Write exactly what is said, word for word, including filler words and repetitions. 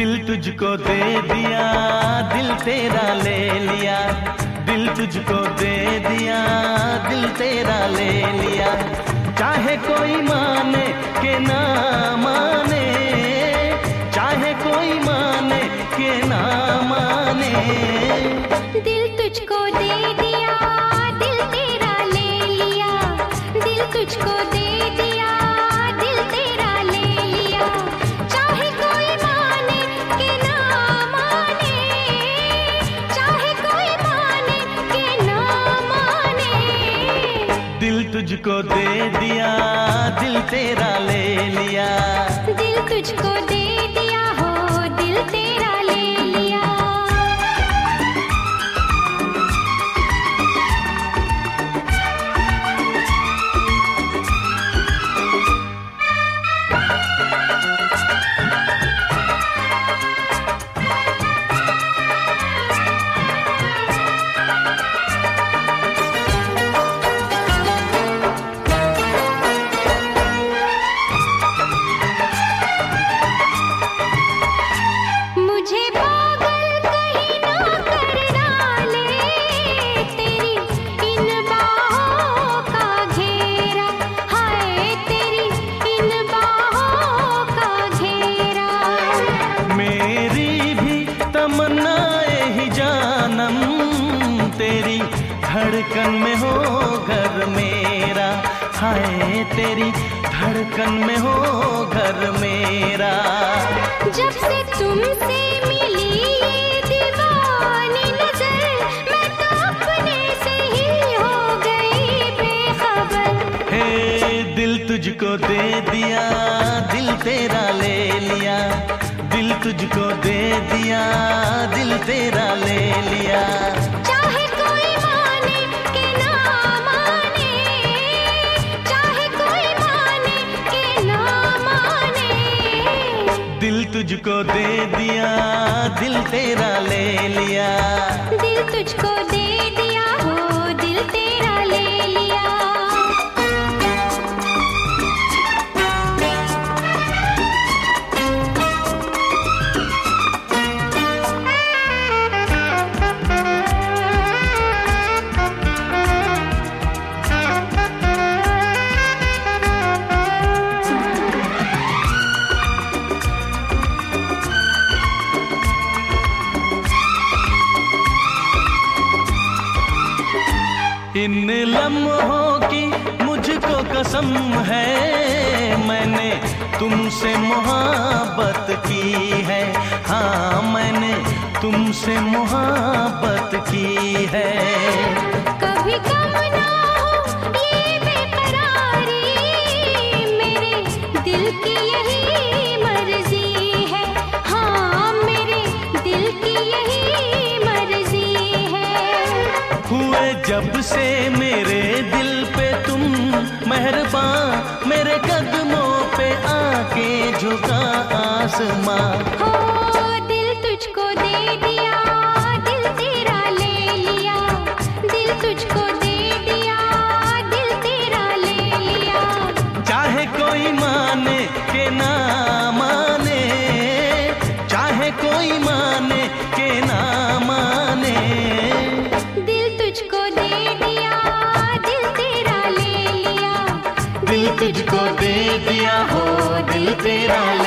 दिल तुझको दे दिया, दिल तेरा ले लिया। दिल तुझको दे दिया, दिल तेरा ले लिया। चाहे कोई माने के ना माने, चाहे कोई माने के ना माने। दिल तुझको दे दिया, दिल तेरा ले लिया। दिल तुझको दे दिया, दिल तेरा ले लिया। चाहे कोई माने के ना माने, चाहे कोई माने के ना माने। दिल तुझको दे दिया, दिल तेरा ले लिया। दिल तुझको दे दिया हो, दिल तेरा ले लिया। मुझे पागल कहीं ना कर डाले, तेरी इन बाहों का घेरा। हाय तेरी इन बाहों का घेरा। मेरी भी तमन्नाए ही जानम, तेरी धड़कन में हो घर मेरा। हाय तेरी धड़कन में हो घर मेरा। जब से तुमसे मिली ये दीवानी नजर, मैं तो अपने से ही हो गई बेखबर। हे दिल तुझको दे दिया, दिल तेरा ले लिया। दिल तुझको दे दिया, दिल तेरा ले लिया। चाहे कोई माने के ना माने, चाहे कोई माने के ना माने। दिल तुझको दे दिया, दिल तेरा ले लिया। दिल तुझको दे दिया हो, दिल तेरा ले लिया। इन लम्हों की मुझको कसम है, मैंने तुमसे मोहब्बत की है। हाँ मैंने तुमसे मोहब्बत की है। कभी कम ना हो ये बेकरारी, मेरे दिल की यही मर्जी है। हाँ मेरे दिल की यही मर्जी है। हुए जब से मेरे दिल पे तुम मेहरबान, मेरे कदमों पे आके झुका आसमां। हो दिल तुझको दे दिया, दिल तेरा ले लिया। दिल तुझको दे दिया, दिल तेरा ले लिया। चाहे कोई माने के ना माने, चाहे कोई माने के ना माने। दिल तुझको दे दिया, दिल तेरा ले लिया। दिल तुझको दे दिया हो, दिल तेरा